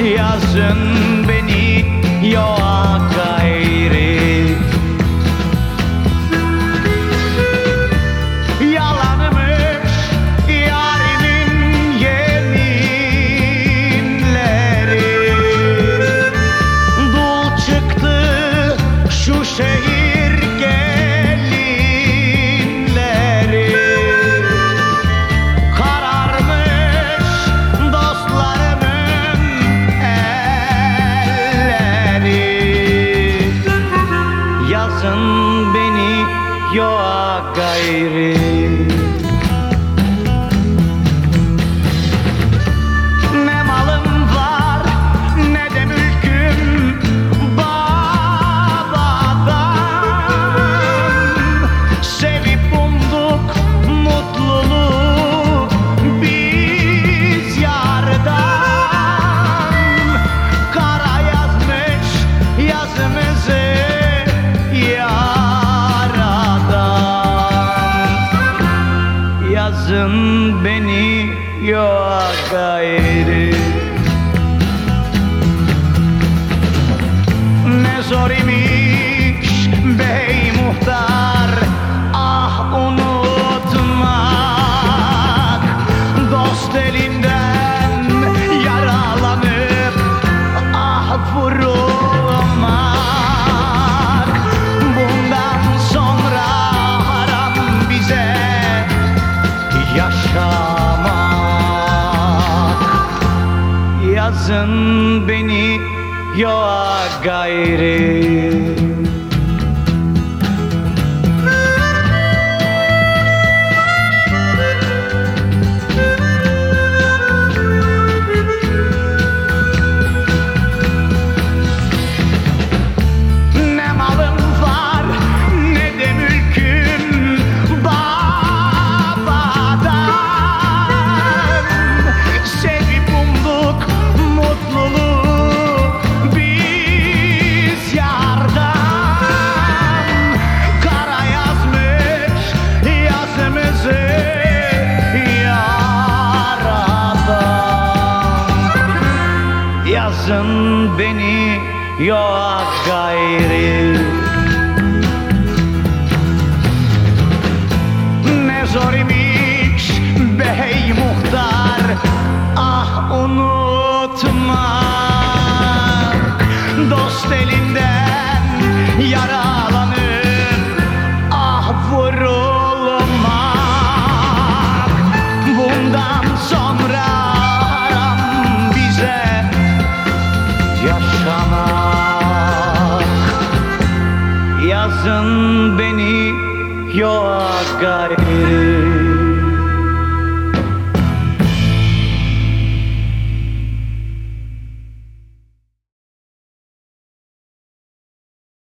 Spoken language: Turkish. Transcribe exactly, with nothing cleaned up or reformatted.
yazın beni yoğa gayri. Yalanmış yarimin yeminleri, dul çıktı şu şehir gelinleri. Kararmış dostlarımın elleri, yazın beni yoğa gayri. Ne malım var ne de mülküm babadan, sevip umduk mutluluğu biz yardan. Kara yazmış yazımızı yaradan, yazın beni yoğa gayri. Ne zor imiş bey muhtar, ah unutmak, dost elinden yaralanıp ah vurulmak. Bundan sonra haram bize yaşamak, yazın beni yoğa gayri. Ne malım var ne de mülküm babadan, sevip umduk mutluluğu biz yardan. Kara yazmış yazımızı yaradan, yazın beni yoğa gayri. Ne zor imiş bey muhtar, ah unutmak, dost elinden yaralanıp ah vurulmak. Bundan sonra haram bize yaşamak, yazın beni yoğa gayri.